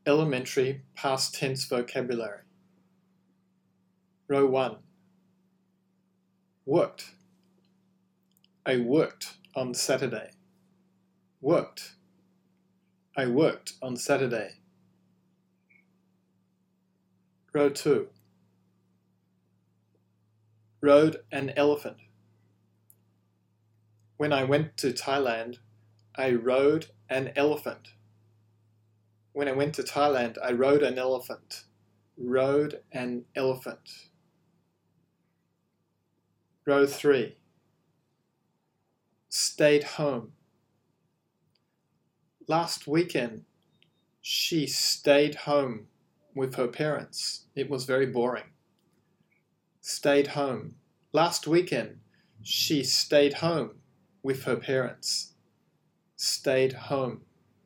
Elementary past tense vocabulary. Row 1. Worked. I worked on Saturday. Worked. I worked on Saturday. Row 2. Rode an elephant. When I went to Thailand, I rode an elephant. When I went to Thailand, I rode an elephant. Rode an elephant. Row 3. Stayed home. Last weekend, she stayed home with her parents. It was very boring. Stayed home. Last weekend, she stayed home with her parents. Stayed home.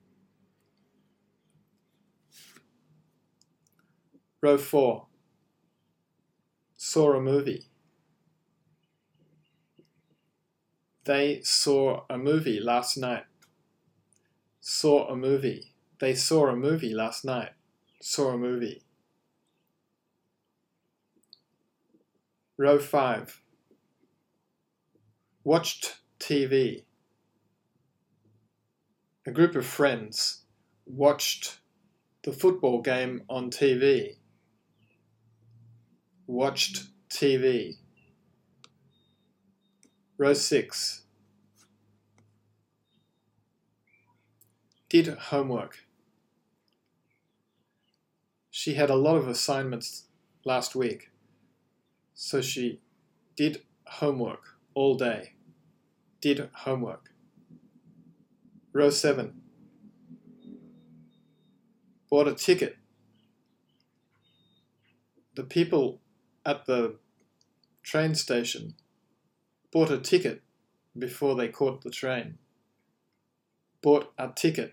Row 4. Saw a movie. They saw a movie last night. Saw a movie. They saw a movie last night. Saw a movie. Row 5. Watched TV. A group of friends watched the football game on TV. Watched TV. Row 6. Did homework. She had a lot of assignments last week, so she did homework all day. Did homework. Row 7. Bought a ticket. The people at the train station bought a ticket before they caught the train. Bought a ticket.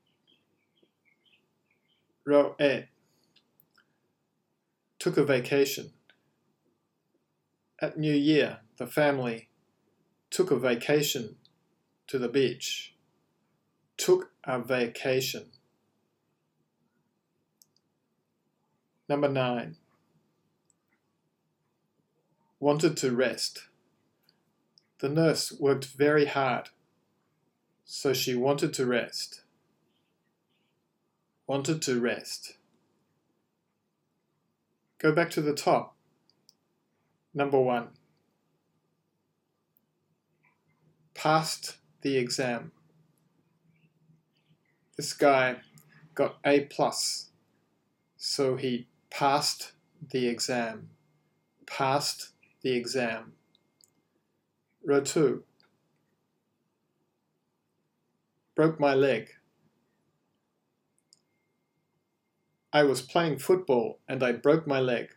Row 8. Took a vacation. At New Year, the family took a vacation to the beach. Took a vacation. Number 9. Wanted to rest. The nurse worked very hard, so she wanted to rest. Wanted to rest. Go back to the top. Number 1. Passed the exam. This guy got A+, so he passed the exam. Passed the exam. Row 2. Broke my leg. I was playing football and I broke my leg.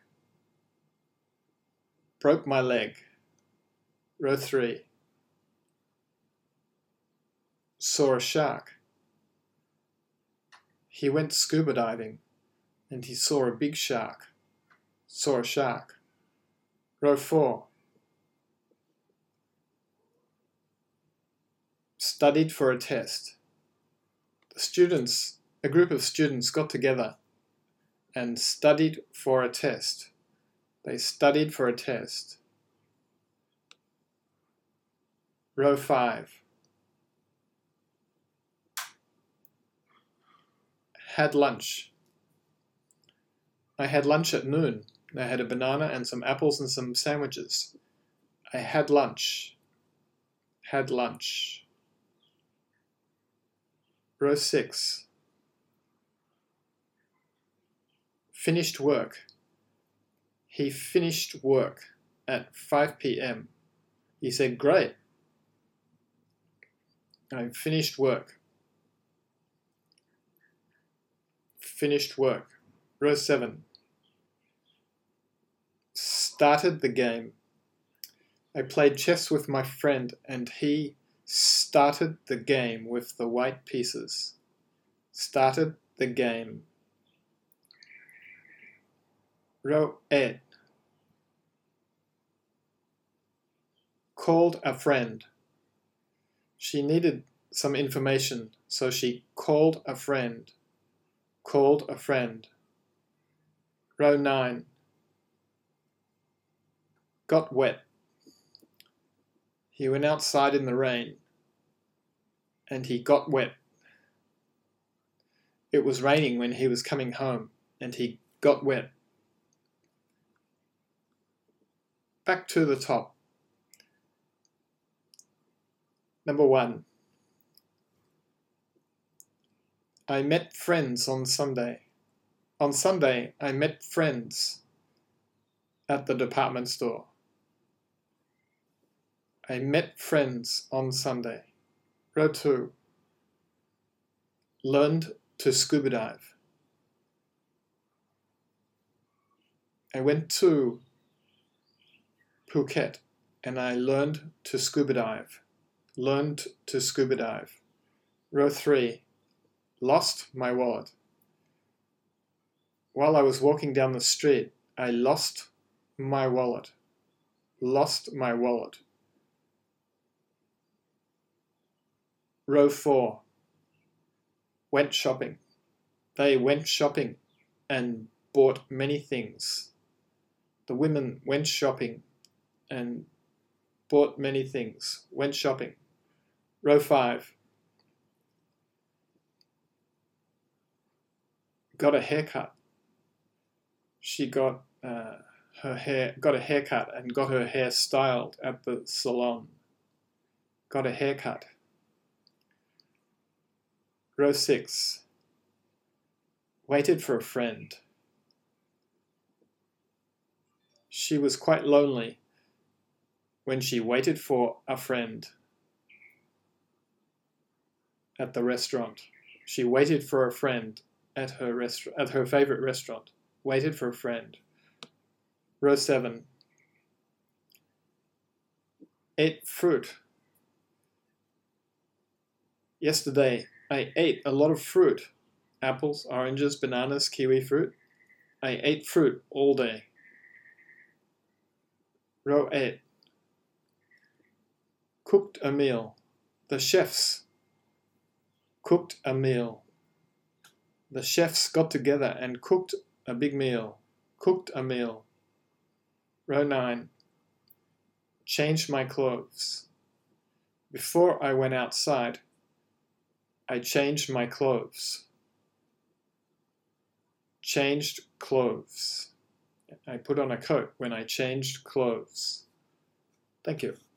Broke my leg. Row 3. Saw a shark. He went scuba diving and he saw a big shark. Saw a shark. Row 4. Studied for a test. A group of students got together and studied for a test. They studied for a test. Row 5. Had lunch. I had lunch at noon. I had a banana and some apples and some sandwiches. I had lunch. Had lunch. Row 6. Finished work. He finished work at 5 p.m. He said, "Great. I finished work." Finished work. Row 7. Started the game. I played chess with my friend and he started the game with the white pieces. Started the game. Row 8. Called a friend. She needed some information, so she called a friend. called a friend. Row 9. Got wet. He went outside in the rain, and he got wet. It was raining when he was coming home, and he got wet. Back to the top. Number 1. I met friends on Sunday. On Sunday, I met friends at the department store. I met friends on Sunday. Row 2. Learned to scuba dive. I went to Phuket and I learned to scuba dive. Learned to scuba dive. Row 3. Lost my wallet. While I was walking down the street, I lost my wallet. Lost my wallet. Row 4. Went shopping. They went shopping and bought many things. The women went shopping and bought many things. Went shopping. Row 5. Got a haircut. She got a haircut and got her hair styled at the salon. Got a haircut. Row 6. Waited for a friend. She was quite lonely when she waited for a friend at the restaurant. She waited for a friend at her favorite restaurant. Waited for a friend. Row 7. Ate fruit. Yesterday, I ate a lot of fruit. Apples, oranges, bananas, kiwi fruit. I ate fruit all day. Row 8. Cooked a meal. The chefs cooked a meal. The chefs got together and cooked a big meal. Cooked a meal. Row 9. Changed my clothes. Before I went outside, I changed my clothes. Changed clothes. I put on a coat when I changed clothes. Thank you.